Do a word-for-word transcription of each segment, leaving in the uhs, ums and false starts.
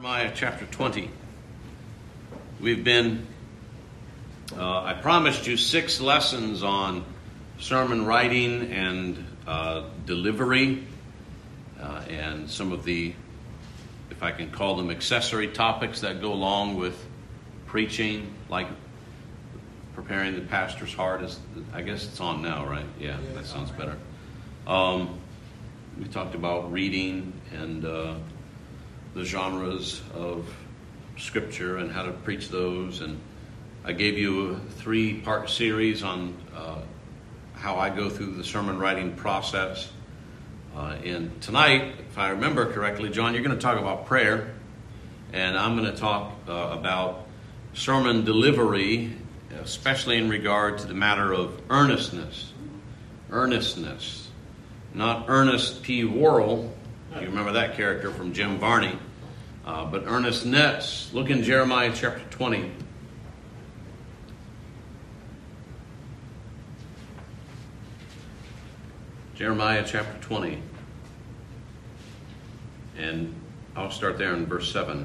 Jeremiah chapter twenty. We've been, uh, I promised you six lessons on sermon writing and uh, delivery uh, and some of the, if I can call them, accessory topics that go along with preaching, like preparing the pastor's heart. Is, I guess it's on now, right? Yeah, that sounds better. Um, we talked about reading and uh, the genres of Scripture and how to preach those. And I gave you a three-part series on uh, how I go through the sermon writing process. Uh, and tonight, if I remember correctly, John, you're going to talk about prayer. And I'm going to talk uh, about sermon delivery, especially in regard to the matter of earnestness. Earnestness. Not Ernest P. Worrell. You remember that character from Jim Varney. Uh, but earnestness. Look in Jeremiah chapter twenty. Jeremiah chapter twenty. And I'll start there in verse seven.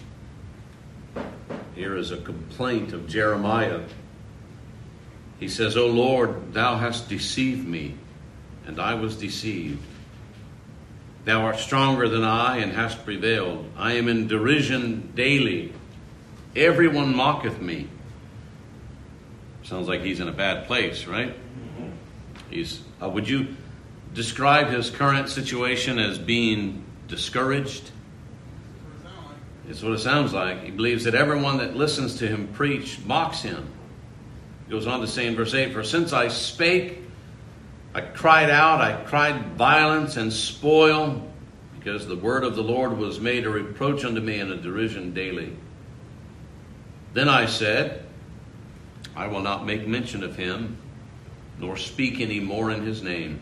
Here is a complaint of Jeremiah. He says, O Lord, thou hast deceived me, and I was deceived. Thou art stronger than I, and hast prevailed. I am in derision daily. Everyone mocketh me. Sounds like he's in a bad place, right? Mm-hmm. He's. Uh, would you describe his current situation as being discouraged? It's what it sounds like. He believes that everyone that listens to him preach mocks him. He goes on to say in verse eight, For since I spake, I cried out, I cried violence and spoil, because the word of the Lord was made a reproach unto me and a derision daily. Then I said, I will not make mention of him, nor speak any more in his name.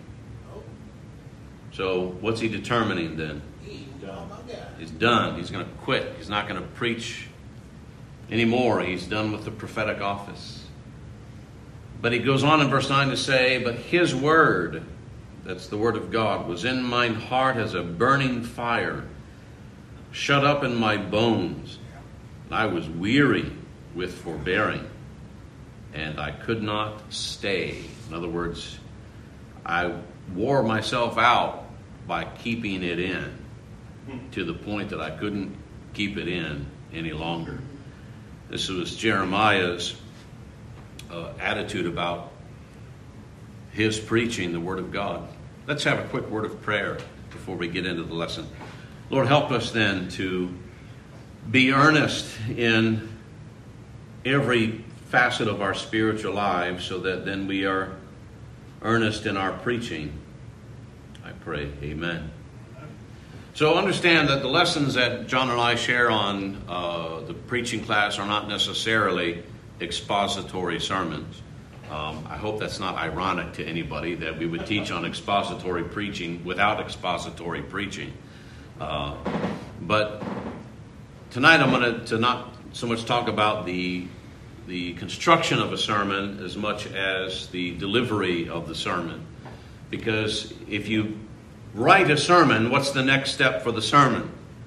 So what's he determining then? He's done. He's going to quit. He's not going to preach anymore. He's done with the prophetic office. But he goes on in verse nine to say, But his word, that's the word of God, was in mine heart as a burning fire, shut up in my bones. I was weary with forbearing, and I could not stay. In other words, I wore myself out by keeping it in, to the point that I couldn't keep it in any longer. This was Jeremiah's uh, attitude about his preaching the Word of God. Let's have a quick word of prayer before we get into the lesson. Lord, help us then to be earnest in every facet of our spiritual lives, so that then we are earnest in our preaching. I pray. Amen. So understand that the lessons that John and I share on uh, the preaching class are not necessarily expository sermons. Um, I hope that's not ironic to anybody that we would teach on expository preaching without expository preaching. Uh, but tonight I'm going to, to not so much talk about the the construction of a sermon as much as the delivery of the sermon. Because if you write a sermon, what's the next step for the sermon?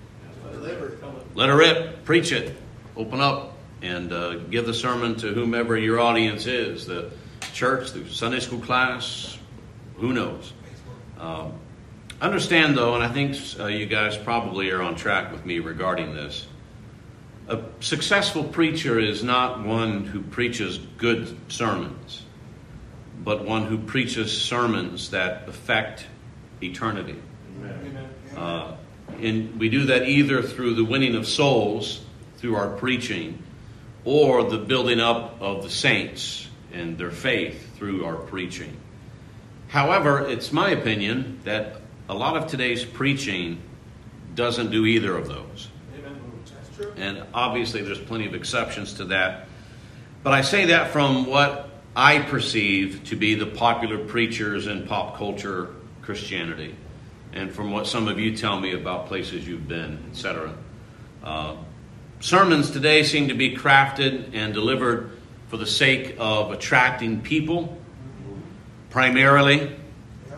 Let her rip, preach it, open up, and uh, give the sermon to whomever your audience is, the church, the Sunday school class, who knows. Um, understand, though, and I think uh, you guys probably are on track with me regarding this, a successful preacher is not one who preaches good sermons, but one who preaches sermons that affect eternity. Uh, and we do that either through the winning of souls, through our preaching, or the building up of the saints and their faith through our preaching. However, it's my opinion that a lot of today's preaching doesn't do either of those. That's true. And obviously there's plenty of exceptions to that. But I say that from what I perceive to be the popular preachers in pop culture Christianity, and from what some of you tell me about places you've been, et cetera. Uh, sermons today seem to be crafted and delivered for the sake of attracting people, primarily,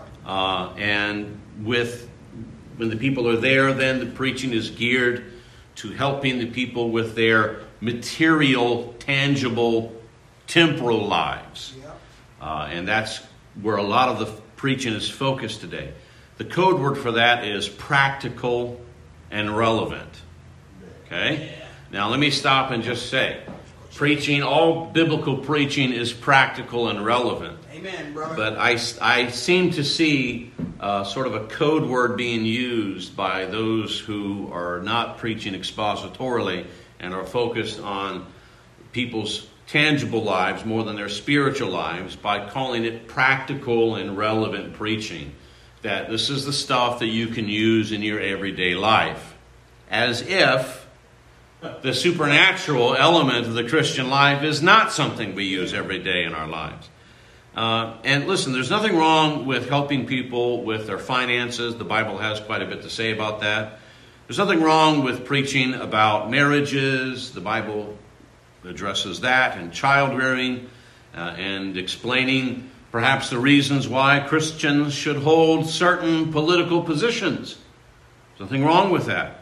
uh, and with when the people are there, then the preaching is geared to helping the people with their material, tangible, temporal lives. Uh, and that's where a lot of the preaching is focused today. The code word for that is practical and relevant. Okay? Now let me stop and just say, preaching, all biblical preaching is practical and relevant. Amen, brother. But I, I seem to see uh, sort of a code word being used by those who are not preaching expositorily and are focused on people's tangible lives more than their spiritual lives by calling it practical and relevant preaching. That this is the stuff that you can use in your everyday life. As if the supernatural element of the Christian life is not something we use every day in our lives. Uh, and listen, there's nothing wrong with helping people with their finances. The Bible has quite a bit to say about that. There's nothing wrong with preaching about marriages. The Bible addresses that, and child rearing, uh, and explaining perhaps the reasons why Christians should hold certain political positions. There's nothing wrong with that.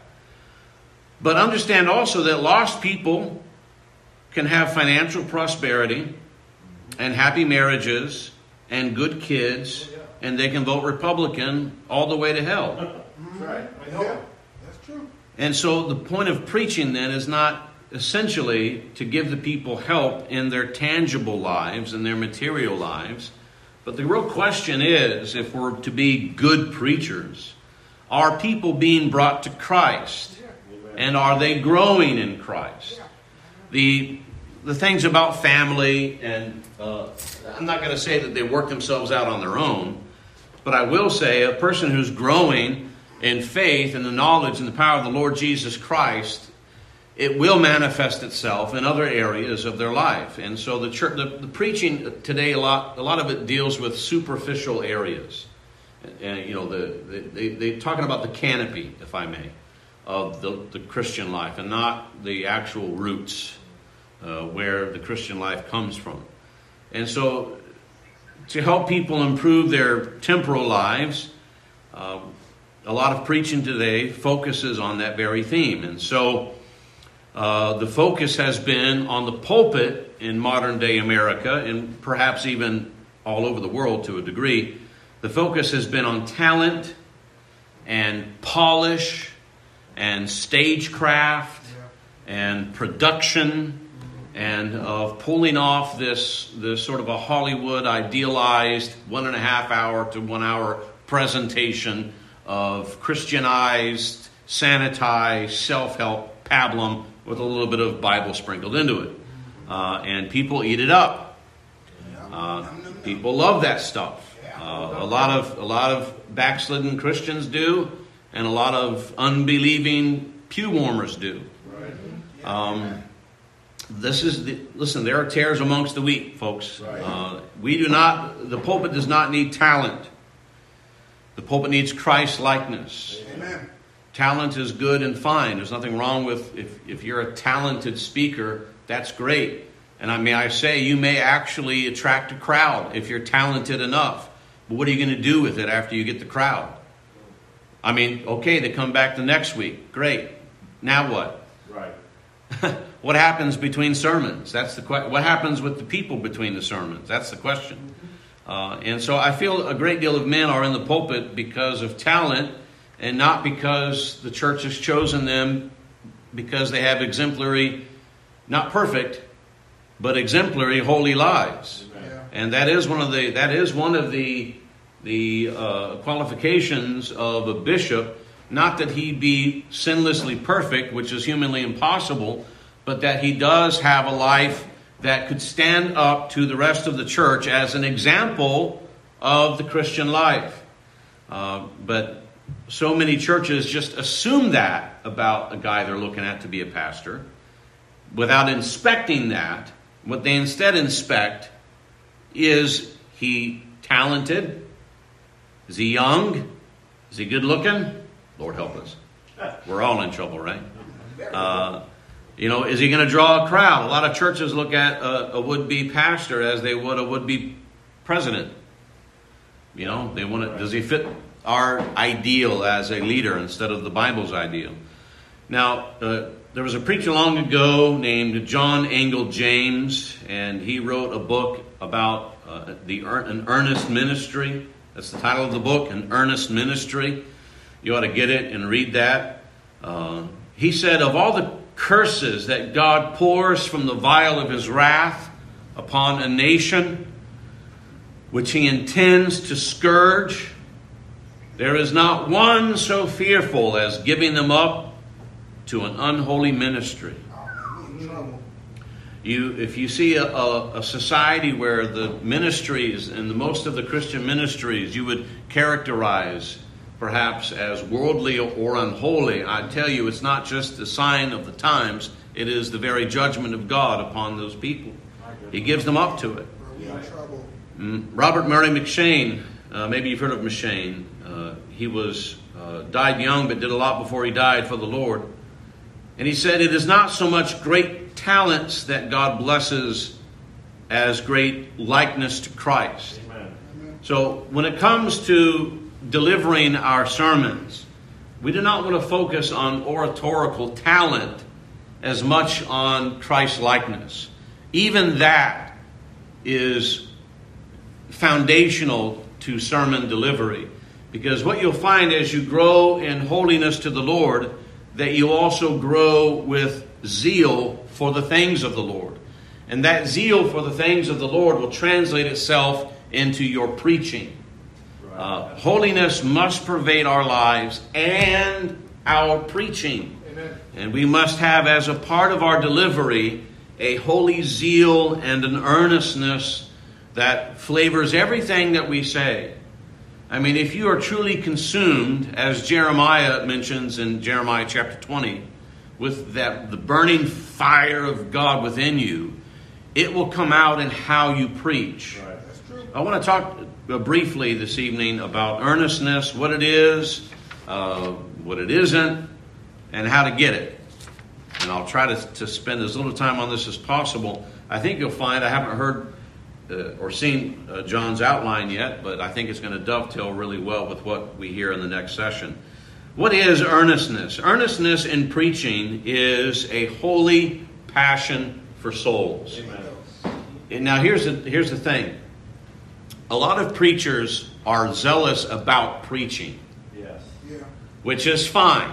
But understand also that lost people can have financial prosperity and happy marriages and good kids, and they can vote Republican all the way to hell. That's right. I know. That's true. And so the point of preaching then is not essentially to give the people help in their tangible lives and their material lives. But the real question is, if we're to be good preachers, are people being brought to Christ? And are they growing in Christ? The the things about family, and uh, I'm not going to say that they work themselves out on their own, but I will say a person who's growing in faith and the knowledge and the power of the Lord Jesus Christ, it will manifest itself in other areas of their life. And so the church, the, the preaching today, a lot, a lot of it deals with superficial areas. And you know, the, the they they talking about the canopy, if I may, of the, the Christian life, and not the actual roots uh, where the Christian life comes from. And so, to help people improve their temporal lives, uh, a lot of preaching today focuses on that very theme. And so, Uh, the focus has been on the pulpit in modern day America, and perhaps even all over the world to a degree. The focus has been on talent and polish and stagecraft and production, and of pulling off this, this sort of a Hollywood idealized one and a half hour to one hour presentation of Christianized, sanitized, self-help pablum with a little bit of Bible sprinkled into it. Uh, and people eat it up. Uh, people love that stuff. Uh, a lot of a lot of backslidden Christians do, and a lot of unbelieving pew warmers do. Um, this is the, listen. There are tares amongst the wheat, folks. Uh, we do not. The pulpit does not need talent. The pulpit needs Christ likeness. Amen. Talent is good and fine. There's nothing wrong with if, if you're a talented speaker, that's great. And I may I say you may actually attract a crowd if you're talented enough. But what are you going to do with it after you get the crowd? I mean, okay, they come back the next week. Great. Now what? Right. What happens between sermons? That's the que- What happens with the people between the sermons? That's the question. Uh, and so I feel a great deal of men are in the pulpit because of talent, and not because the church has chosen them, because they have exemplary, not perfect, but exemplary holy lives. Yeah. And that is one of the that is one of the the uh, qualifications of a bishop. Not that he be sinlessly perfect, which is humanly impossible, but that he does have a life that could stand up to the rest of the church as an example of the Christian life. Uh, but so many churches just assume that about a guy they're looking at to be a pastor without inspecting that. What they instead inspect is he talented? Is he young? Is he good looking? Lord help us. We're all in trouble, right? Uh, you know, is he going to draw a crowd? A lot of churches look at a, a would-be pastor as they would a would-be president. You know, they want to, does he fit our ideal as a leader instead of the Bible's ideal? Now, uh, there was a preacher long ago named John Angell James, and he wrote a book about uh, the an earnest ministry. That's the title of the book, An Earnest Ministry. You ought to get it and read that. Uh, he said, of all the curses that God pours from the vial of his wrath upon a nation, which he intends to scourge, there is not one so fearful as giving them up to an unholy ministry. You, if you see a, a, a society where the ministries and the, most of the Christian ministries you would characterize perhaps as worldly or unholy, I tell you, it's not just the sign of the times, it is the very judgment of God upon those people. He gives them up to it. Mm, Robert Murray M'Cheyne, uh, maybe you've heard of M'Cheyne. Uh, he was uh, died young, but did a lot before he died for the Lord. And he said, it is not so much great talents that God blesses as great likeness to Christ. Amen. So when it comes to delivering our sermons, we do not want to focus on oratorical talent as much on Christ likeness. Even that is foundational to sermon delivery, because what you'll find as you grow in holiness to the Lord, that you also grow with zeal for the things of the Lord. And that zeal for the things of the Lord will translate itself into your preaching. Uh, holiness must pervade our lives and our preaching. Amen. And we must have as a part of our delivery a holy zeal and an earnestness that flavors everything that we say. I mean, if you are truly consumed, as Jeremiah mentions in Jeremiah chapter twenty, with that the burning fire of God within you, it will come out in how you preach. Right. That's true. I want to talk uh, briefly this evening about earnestness, what it is, uh, what it isn't, and how to get it. And I'll try to, to spend as little time on this as possible. I think you'll find, I haven't heard uh, or seen uh, John's outline yet, but I think it's going to dovetail really well with what we hear in the next session. What is earnestness? Earnestness in preaching is a holy passion for souls. Amen. And now here's the, here's the thing. A lot of preachers are zealous about preaching. Yes. Yeah. Which is fine.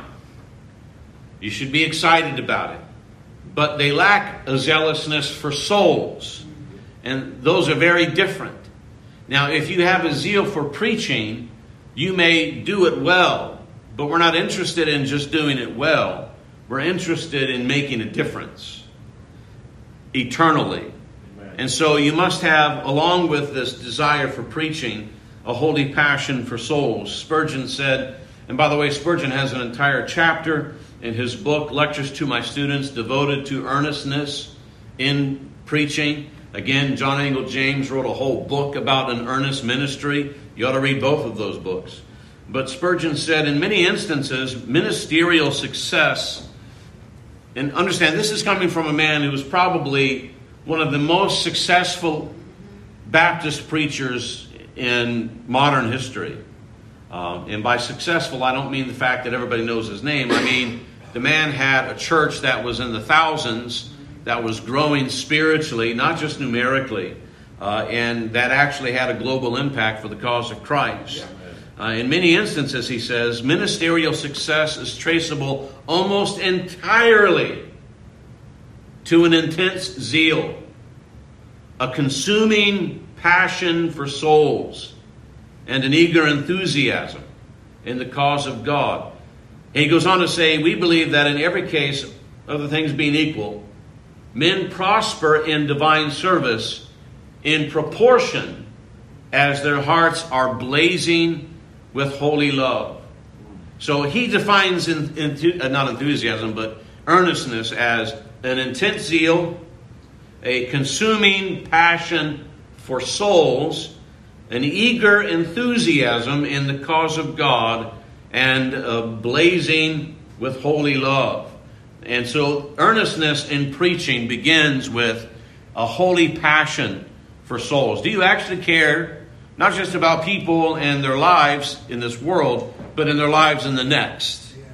You should be excited about it. But they lack a zealousness for souls. And those are very different. Now, if you have a zeal for preaching, you may do it well. But we're not interested in just doing it well. We're interested in making a difference eternally. Amen. And so you must have, along with this desire for preaching, a holy passion for souls. Spurgeon said, and by the way, Spurgeon has an entire chapter in his book, Lectures to My Students, devoted to earnestness in preaching. Again, John Angell James wrote a whole book about an earnest ministry. You ought to read both of those books. But Spurgeon said, in many instances, ministerial success, and understand this is coming from a man who was probably one of the most successful Baptist preachers in modern history. Uh, and by successful, I don't mean the fact that everybody knows his name. I mean, the man had a church that was in the thousands, that was growing spiritually, not just numerically, uh, and that actually had a global impact for the cause of Christ. Uh, in many instances, he says, ministerial success is traceable almost entirely to an intense zeal, a consuming passion for souls, and an eager enthusiasm in the cause of God. And he goes on to say, we believe that in every case, other things being equal, men prosper in divine service in proportion as their hearts are blazing with holy love. So he defines in, in, uh, not enthusiasm, but earnestness as an intense zeal, a consuming passion for souls, an eager enthusiasm in the cause of God, and uh, blazing with holy love. And so earnestness in preaching begins with a holy passion for souls. Do you actually care not just about people and their lives in this world, but in their lives in the next? Yeah.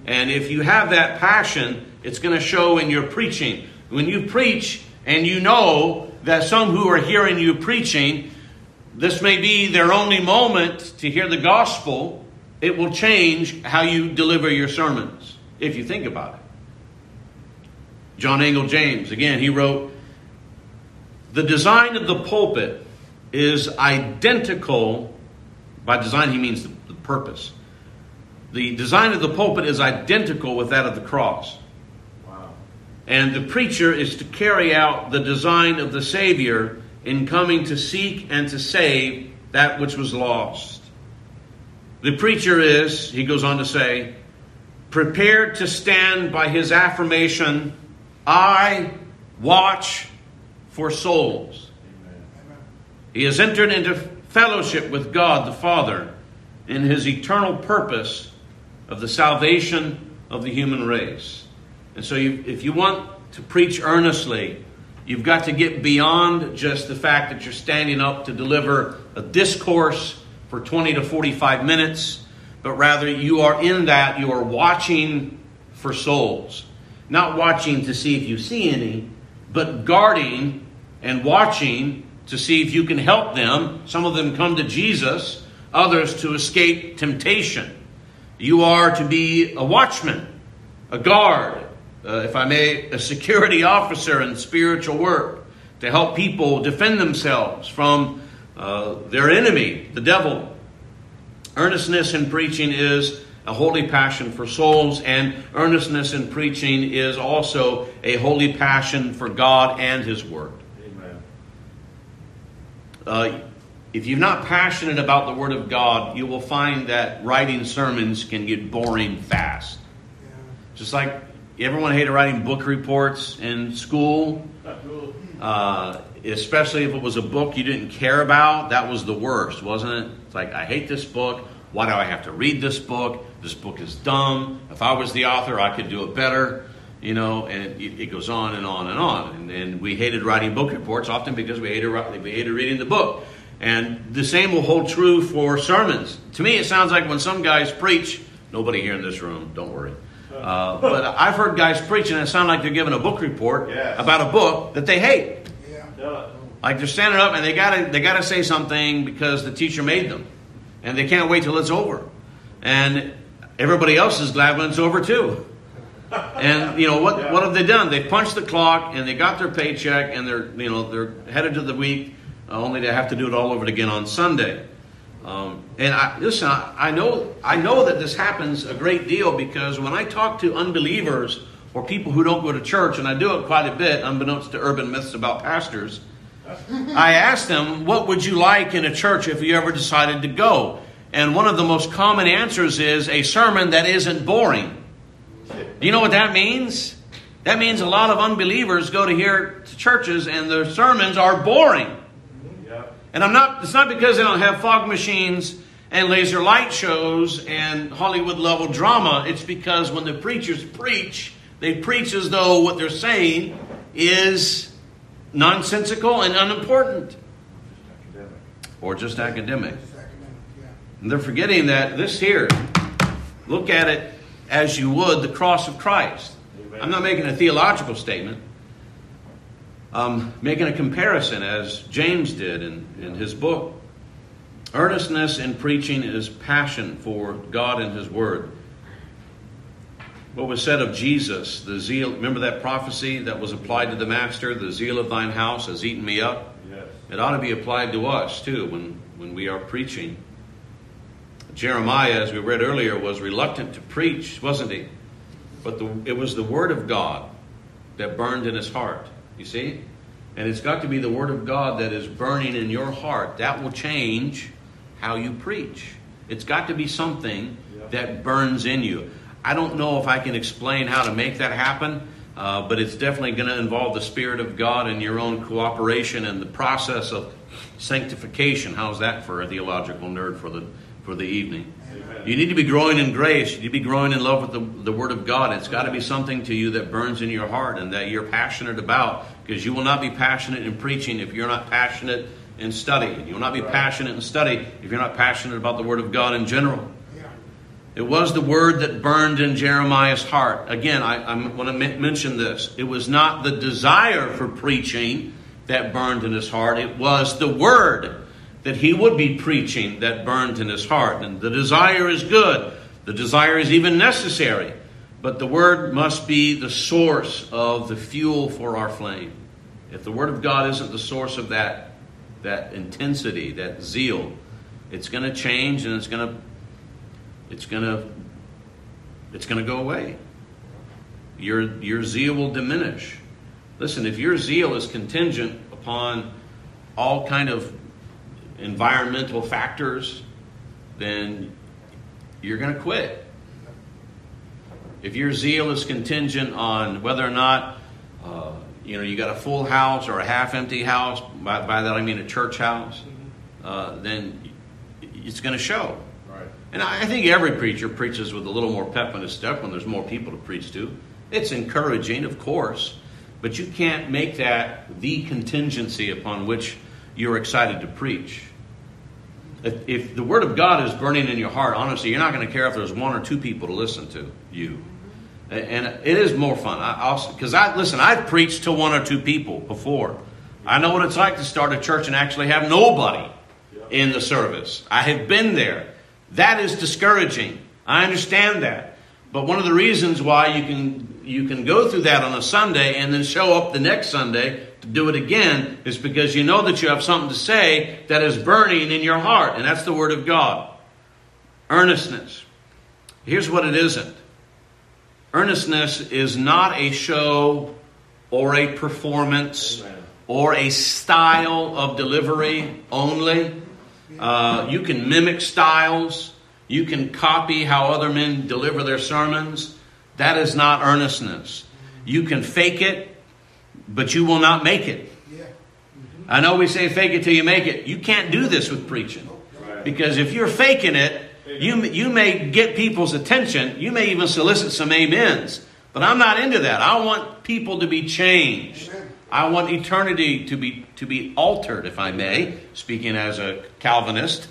And if you have that passion, it's going to show in your preaching. When you preach and you know that some who are hearing you preaching, this may be their only moment to hear the gospel, it will change how you deliver your sermons, if you think about it. John Angell James, again, he wrote, "The design of the pulpit is identical," by design he means the, the purpose. The design of the pulpit is identical with that of the cross. Wow. And the preacher is to carry out the design of the Savior in coming to seek and to save that which was lost. The preacher is, he goes on to say, prepared to stand by his affirmation, "I watch for souls." Amen. He has entered into fellowship with God the Father in his eternal purpose of the salvation of the human race. And so you, if you want to preach earnestly, you've got to get beyond just the fact that you're standing up to deliver a discourse for twenty to forty-five minutes, but rather you are in that, you are watching for souls. Not watching to see if you see any, but guarding and watching to see if you can help them. Some of them come to Jesus, others to escape temptation. You are to be a watchman, a guard, uh, if I may, a security officer in spiritual work, to help people defend themselves from uh, their enemy, the devil. Earnestness in preaching is a holy passion for souls, and earnestness in preaching is also a holy passion for God and His Word. Amen. Uh, if you're not passionate about the Word of God, you will find that writing sermons can get boring fast. Yeah. Just like everyone hated writing book reports in school, uh, especially if it was a book you didn't care about. That was the worst, wasn't it? It's like, I hate this book. Why do I have to read this book? This book is dumb. If I was the author, I could do it better. You know, and it, it goes on and on and on. And, and we hated writing book reports often because we hated, we hated reading the book. And the same will hold true for sermons. To me, it sounds like when some guys preach, nobody here in this room, don't worry. Uh, but I've heard guys preach and it sounds like they're giving a book report Yes. about a book that they hate. Yeah. Like they're standing up and they gotta they gotta say something because the teacher made them, and they can't wait till it's over, and everybody else is glad when it's over too. And you know what? Yeah. What have they done? They punched the clock and they got their paycheck, and they're you know they're headed to the week, uh, only to have to do it all over again on Sunday. Um, and I, listen, I, I know I know that this happens a great deal because when I talk to unbelievers or people who don't go to church, and I do it quite a bit, unbeknownst to urban myths about pastors, I ask them, what would you like in a church if you ever decided to go? And one of the most common answers is a sermon that isn't boring. Do you know what that means? That means a lot of unbelievers go to hear to churches and their sermons are boring. Yep. And I'm not, it's not because they don't have fog machines and laser light shows and Hollywood level drama. It's because when the preachers preach, they preach as though what they're saying is nonsensical and unimportant. Academic. Or just academic. Just academic, yeah. And they're forgetting that this here, look at it as you would the cross of Christ. Amen. I'm not making a theological statement. I'm making a comparison as James did in, in his book. Earnestness in preaching is passion for God and His Word. What was said of Jesus, the zeal, remember that prophecy that was applied to the Master, the zeal of thine house has eaten me up? Yes. It ought to be applied to us too when, when we are preaching. Jeremiah, as we read earlier, was reluctant to preach, wasn't he? But the, it was the Word of God that burned in his heart, you see? And it's got to be the Word of God that is burning in your heart. That will change how you preach. It's got to be something Yep. that burns in you. I don't know if I can explain how to make that happen, uh, but it's definitely going to involve the Spirit of God and your own cooperation and the process of sanctification. How's that for a theological nerd for the for the evening? Amen. You need to be growing in grace. You need to be growing in love with the, the Word of God. It's got to be something to you that burns in your heart and that you're passionate about, because you will not be passionate in preaching if you're not passionate in study. You will not be Right. passionate in study if you're not passionate about the Word of God in general. Yeah. It was the word that burned in Jeremiah's heart. Again, I, I want to m- mention this. It was not the desire for preaching that burned in his heart. It was the word that he would be preaching that burned in his heart. And the desire is good. The desire is even necessary. But the word must be the source of the fuel for our flame. If the word of God isn't the source of that, that intensity, that zeal, it's going to change and it's going to It's gonna, it's gonna go away. Your your zeal will diminish. Listen, if your zeal is contingent upon all kind of environmental factors, then you're gonna quit. If your zeal is contingent on whether or not uh, you know you got a full house or a half-empty house, by, by that I mean a church house, uh, then it's going to show. And I think every preacher preaches with a little more pep in his step when there's more people to preach to. It's encouraging, of course, but you can't make that the contingency upon which you're excited to preach. If, if the Word of God is burning in your heart, honestly, you're not going to care if there's one or two people to listen to you. And it is more fun. Because, I, I listen, I've preached to one or two people before. I know what it's like to start a church and actually have nobody in the service. I have been there. That is discouraging. I understand that. But one of the reasons why you can you can go through that on a Sunday and then show up the next Sunday to do it again is because you know that you have something to say that is burning in your heart. And that's the Word of God. Earnestness. Here's what it isn't. Earnestness is not a show or a performance Amen. Or a style of delivery only. Uh, you can mimic styles. You can copy how other men deliver their sermons. That is not earnestness. You can fake it, but you will not make it. Yeah. Mm-hmm. I know we say fake it till you make it. You can't do this with preaching. Right. Because if you're faking it, you, you may get people's attention. You may even solicit some amens. But I'm not into that. I want people to be changed. Amen. I want eternity to be to be altered, if I may, speaking as a Calvinist.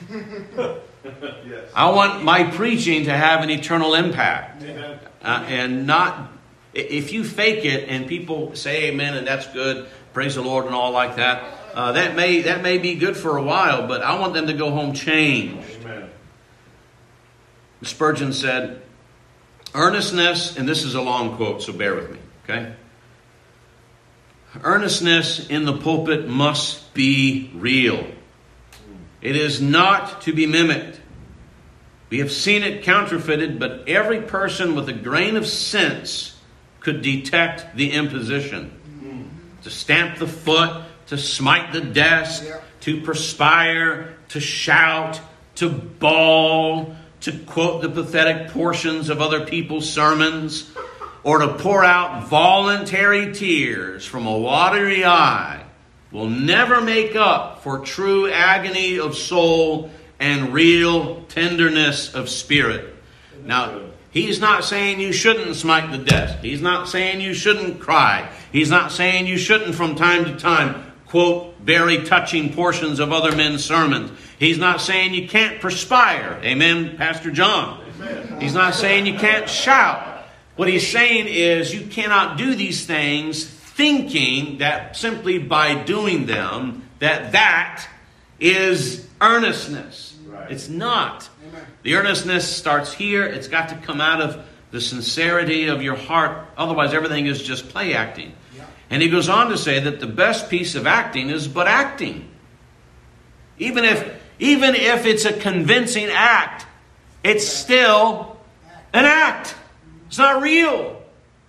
Yes. I want my preaching to have an eternal impact. Uh, and not, if you fake it and people say amen and that's good, praise the Lord and all like that, uh, that may that may be good for a while, but I want them to go home changed. Amen. Spurgeon said, earnestness, and this is a long quote, so bear with me, okay? Earnestness in the pulpit must be real. It is not to be mimicked. We have seen it counterfeited, but every person with a grain of sense could detect the imposition. Mm. To stamp the foot, to smite the desk, yeah. to perspire, to shout, to bawl, to quote the pathetic portions of other people's sermons, or to pour out voluntary tears from a watery eye will never make up for true agony of soul and real tenderness of spirit. Now, he's not saying you shouldn't smite the desk. He's not saying you shouldn't cry. He's not saying you shouldn't from time to time quote very touching portions of other men's sermons. He's not saying you can't perspire. Amen, Pastor John. Amen. He's not saying you can't shout. What he's saying is you cannot do these things thinking that simply by doing them, that that is earnestness. Right. It's not. Amen. The earnestness starts here. It's got to come out of the sincerity of your heart. Otherwise, everything is just play acting. Yeah. And he goes on to say that the best piece of acting is but acting. Even if, even if it's a convincing act, it's still an act. It's not real.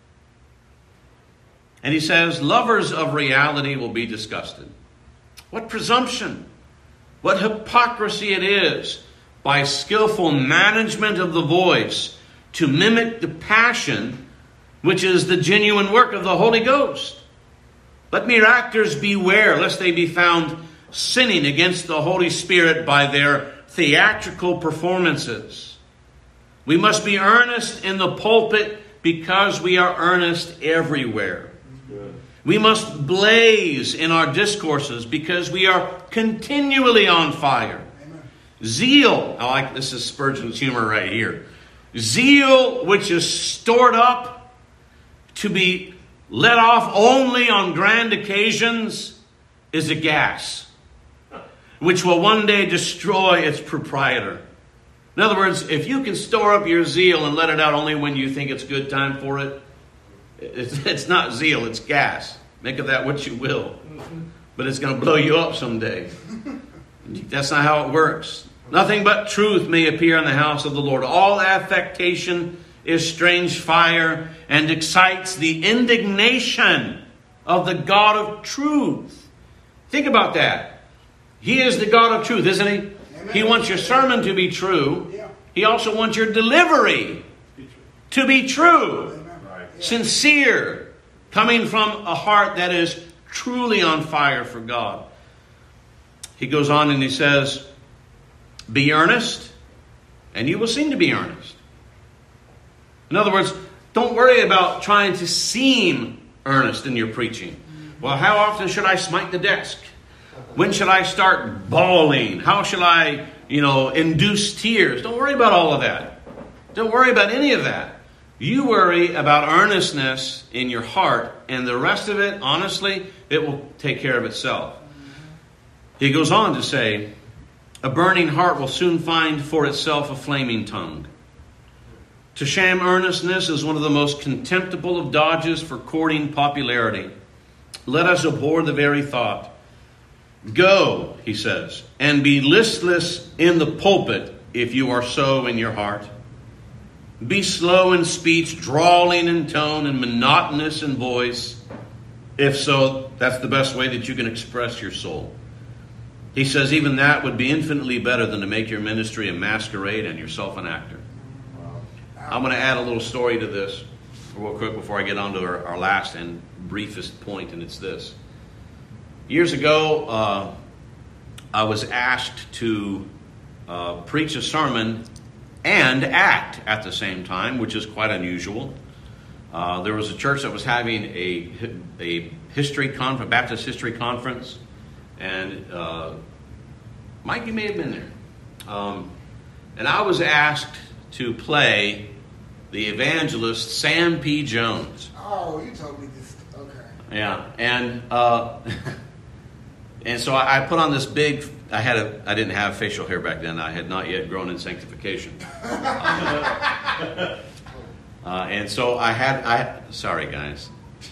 And he says, lovers of reality will be disgusted. What presumption, what hypocrisy it is by skillful management of the voice to mimic the passion which is the genuine work of the Holy Ghost. Let mere actors beware lest they be found sinning against the Holy Spirit by their theatrical performances. We must be earnest in the pulpit because we are earnest everywhere. Good. We must blaze in our discourses because we are continually on fire. Amen. Zeal, I like this is Spurgeon's humor right here. Zeal which is stored up to be let off only on grand occasions is a gas which will one day destroy its proprietor. In other words, if you can store up your zeal and let it out only when you think it's good time for it, it's, it's not zeal, it's gas. Make of that what you will. But it's going to blow you up someday. That's not how it works. Nothing but truth may appear in the house of the Lord. All affectation is strange fire and excites the indignation of the God of truth. Think about that. He is the God of truth, isn't he? Amen. He wants your sermon to be true. Yeah. He also wants your delivery to be true. Amen. Right. Yeah. Sincere, coming from a heart that is truly on fire for God. He goes on and he says, be earnest, and you will seem to be earnest. In other words, don't worry about trying to seem earnest in your preaching. Well, how often should I smite the desk? When should I start bawling? How shall I, you know, induce tears? Don't worry about all of that. Don't worry about any of that. You worry about earnestness in your heart, and the rest of it, honestly, it will take care of itself. He goes on to say, a burning heart will soon find for itself a flaming tongue. To sham earnestness is one of the most contemptible of dodges for courting popularity. Let us abhor the very thought. Go, he says, and be listless in the pulpit if you are so in your heart. Be slow in speech, drawling in tone, and monotonous in voice. If so, that's the best way that you can express your soul. He says even that would be infinitely better than to make your ministry a masquerade and yourself an actor. I'm going to add a little story to this real quick before I get on to our, our last and briefest point, and it's this. Years ago, uh, I was asked to uh, preach a sermon and act at the same time, which is quite unusual. Uh, there was a church that was having a, a history conference, Baptist history conference, and uh, Mike, you may have been there. Um, and I was asked to play the evangelist Sam P. Jones. Oh, you told me this. Okay. Yeah, and uh, and so I, I put on this big. I had a. I didn't have facial hair back then. I had not yet grown in sanctification. uh, and so I had. I sorry guys.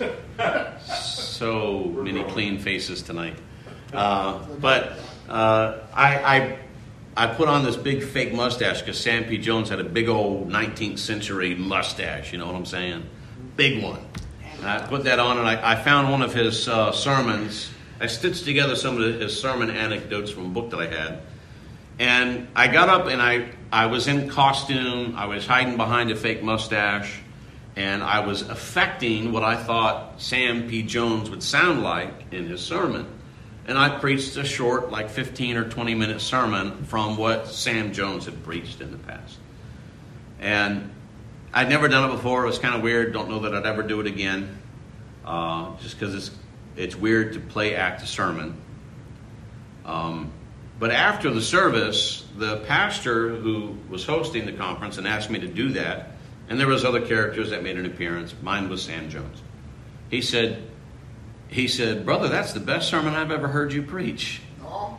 So many clean faces tonight. Uh, but uh, I, I I put on this big fake mustache because Sam P. Jones had a big old nineteenth century mustache. You know what I'm saying? Big one. And I put that on, and I, I found one of his uh, sermons. I stitched together some of his sermon anecdotes from a book that I had. And I got up, and I, I was in costume. I was hiding behind a fake mustache. And I was affecting what I thought Sam P. Jones would sound like in his sermon. And I preached a short, like fifteen or twenty minute sermon from what Sam Jones had preached in the past. And I'd never done it before. It was kind of weird. Don't know that I'd ever do it again. Uh, just because it's it's weird to play act a sermon. Um, but after the service, the pastor who was hosting the conference and asked me to do that, and there was other characters that made an appearance. Mine was Sam Jones. He said, he said, brother, that's the best sermon I've ever heard you preach. Oh.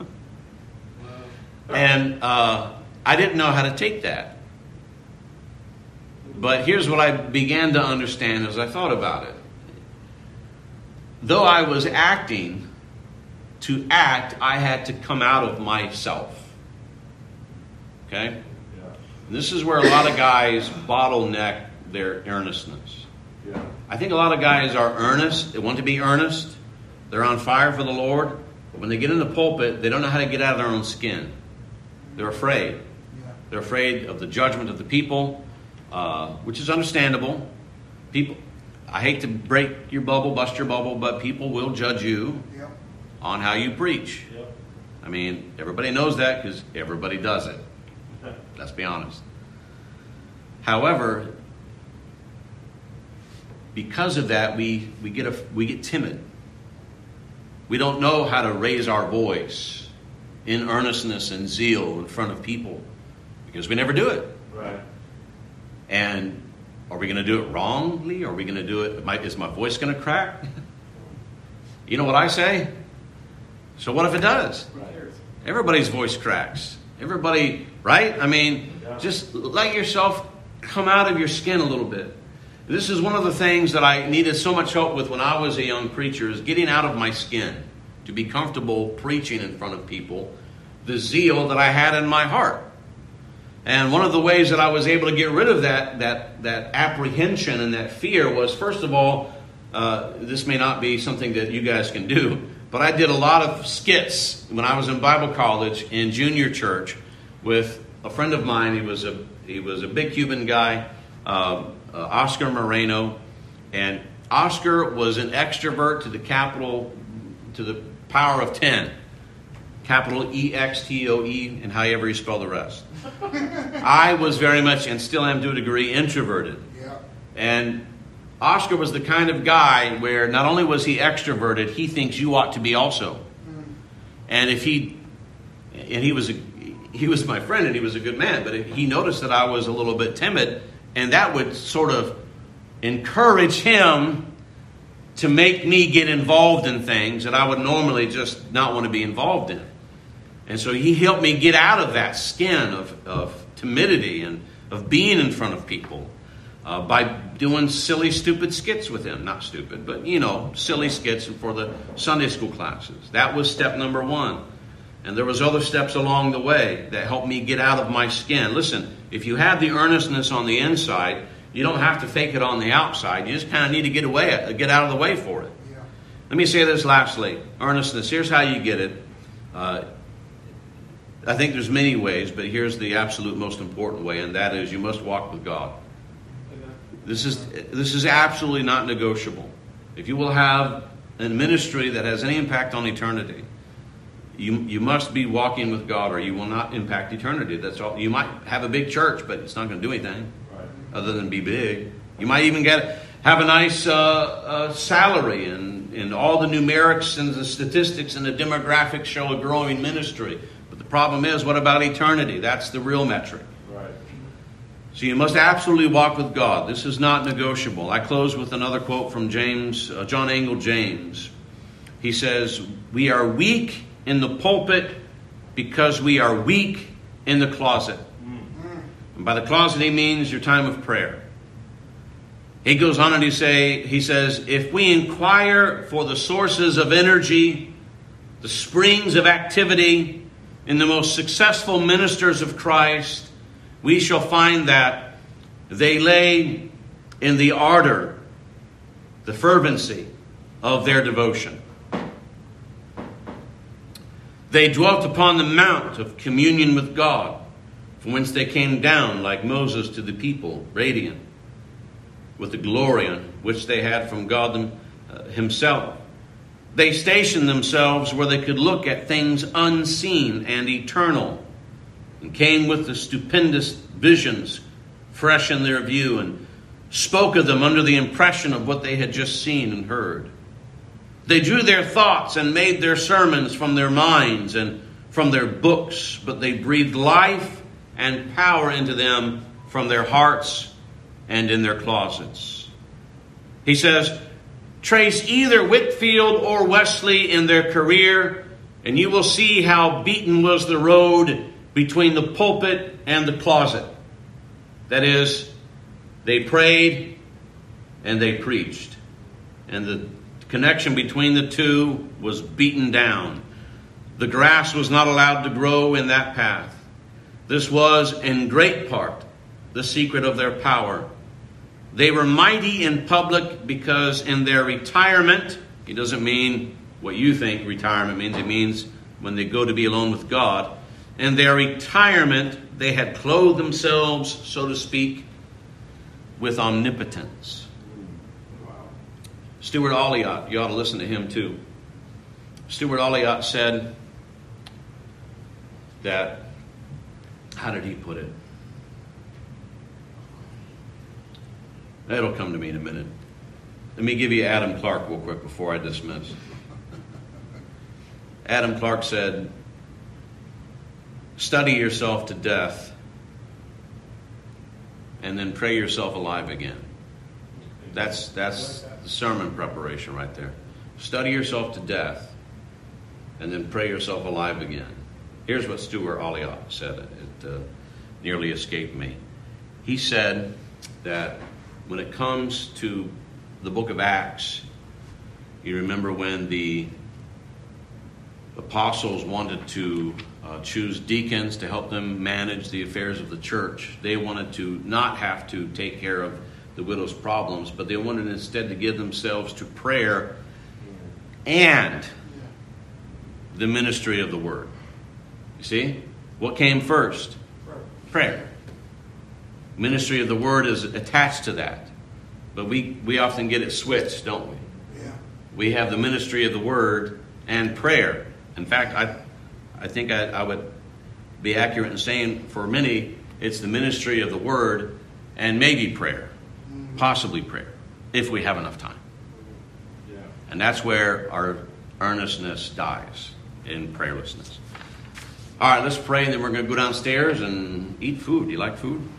And uh, I didn't know how to take that. But here's what I began to understand as I thought about it. Though I was acting, to act, I had to come out of myself. Okay? Yeah. And this is where a lot of guys bottleneck their earnestness. Yeah. I think a lot of guys are earnest. They want to be earnest. They're on fire for the Lord. But when they get in the pulpit, they don't know how to get out of their own skin. They're afraid. Yeah. They're afraid of the judgment of the people, uh, which is understandable. People, I hate to break your bubble, bust your bubble, but people will judge you Yep. on how you preach. Yep. I mean, everybody knows that because everybody does it. Let's be honest. However, because of that, we, we get a, we get timid. We don't know how to raise our voice in earnestness and zeal in front of people, because we never do it. Right. And are we going to do it wrongly? Are we going to do it? My, is my voice going to crack? You know what I say? So what if it does? Right. Everybody's voice cracks. Everybody, right? I mean, Yeah. just let yourself come out of your skin a little bit. This is one of the things that I needed so much help with when I was a young preacher, is getting out of my skin to be comfortable preaching in front of people, the zeal that I had in my heart. And one of the ways that I was able to get rid of that that that apprehension and that fear was, first of all, uh, this may not be something that you guys can do, but I did a lot of skits when I was in Bible college in junior church with a friend of mine. He was a he was a big Cuban guy, uh, uh, Oscar Moreno, and Oscar was an extrovert to the capital, to the power of ten. Capital E X T O E, and however you spell the rest. I was very much, and still am to a degree, introverted. Yeah. And Oscar was the kind of guy where not only was he extroverted, he thinks you ought to be also. Mm. And if he, and he was a, he was my friend and he was a good man, but he noticed that I was a little bit timid, and that would sort of encourage him to make me get involved in things that I would normally just not want to be involved in. And so he helped me get out of that skin of, of timidity and of being in front of people uh, by doing silly, stupid skits with him. Not stupid, but, you know, silly skits for the Sunday school classes. That was step number one. And there was other steps along the way that helped me get out of my skin. Listen, if you have the earnestness on the inside, you don't have to fake it on the outside. You just kind of need to get away, get out of the way for it. Yeah. Let me say this lastly. Earnestness, here's how you get it. Uh, I think there's many ways, but here's the absolute most important way, and that is you must walk with God. This is this is absolutely not negotiable. If you will have a ministry that has any impact on eternity, you you must be walking with God, or you will not impact eternity. That's all. You might have a big church, but it's not going to do anything other than be big. You might even get have a nice uh, uh, salary, and, and all the numerics and the statistics and the demographics show a growing ministry. But the problem is, what about eternity? That's the real metric. Right. So you must absolutely walk with God. This is not negotiable. I close with another quote from James, uh, John Angell James. He says, "We are weak in the pulpit because we are weak in the closet." And by the closet, he means your time of prayer. He goes on and he say, he says, "If we inquire for the sources of energy, the springs of activity in the most successful ministers of Christ, we shall find that they lay in the ardor, the fervency of their devotion. They dwelt upon the mount of communion with God, from whence they came down like Moses to the people, radiant with the glory on which they had from God them, uh, himself. They stationed themselves where they could look at things unseen and eternal, and came with the stupendous visions fresh in their view, and spoke of them under the impression of what they had just seen and heard. They drew their thoughts and made their sermons from their minds and from their books, but they breathed life and power into them from their hearts and in their closets." He says, "Trace either Whitefield or Wesley in their career, and you will see how beaten was the road between the pulpit and the closet. That is, they prayed and they preached. And the connection between the two was beaten down. The grass was not allowed to grow in that path. This was, in great part, the secret of their power. They were mighty in public because in their retirement," he doesn't mean what you think retirement means, it means when they go to be alone with God. "In their retirement, they had clothed themselves, so to speak, with omnipotence." Wow. Stuart Olliott, you ought to listen to him too. Stuart Olliott said that, how did he put it? That'll come to me in a minute. Let me give you Adam Clark real quick before I dismiss. Adam Clark said, study yourself to death, and then pray yourself alive again. That's that's the sermon preparation right there. Study yourself to death, and then pray yourself alive again. Here's what Stuart Olliott said. It uh, nearly escaped me. He said that when it comes to the book of Acts, you remember when the apostles wanted to uh, choose deacons to help them manage the affairs of the church. They wanted to not have to take care of the widow's problems, but they wanted instead to give themselves to prayer and the ministry of the word. You see? What came first? Prayer. Ministry of the word is attached to that. But we, we often get it switched, don't we? Yeah. We have the ministry of the word and prayer. In fact, I I think I, I would be accurate in saying for many, it's the ministry of the word and maybe prayer, possibly prayer, if we have enough time. Yeah. And that's where our earnestness dies, in prayerlessness. All right, let's pray, and then we're going to go downstairs and eat food. Do you like food?